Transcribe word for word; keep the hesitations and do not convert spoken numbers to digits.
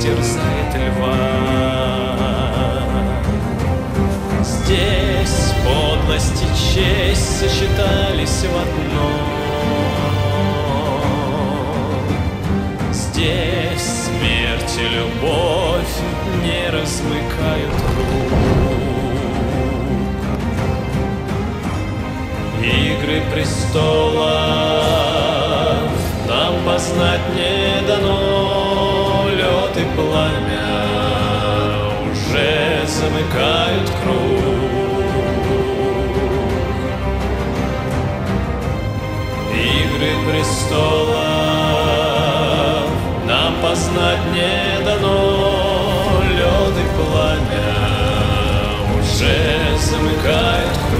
терзает льва. Здесь подлость и честь сочетались в одно. Здесь смерть и любовь не размыкают рук. Игры престолов нам познать не дано. Лед и пламя уже замыкают круг. Игры престолов нам познать не дано. Лед и пламя уже замыкают круг.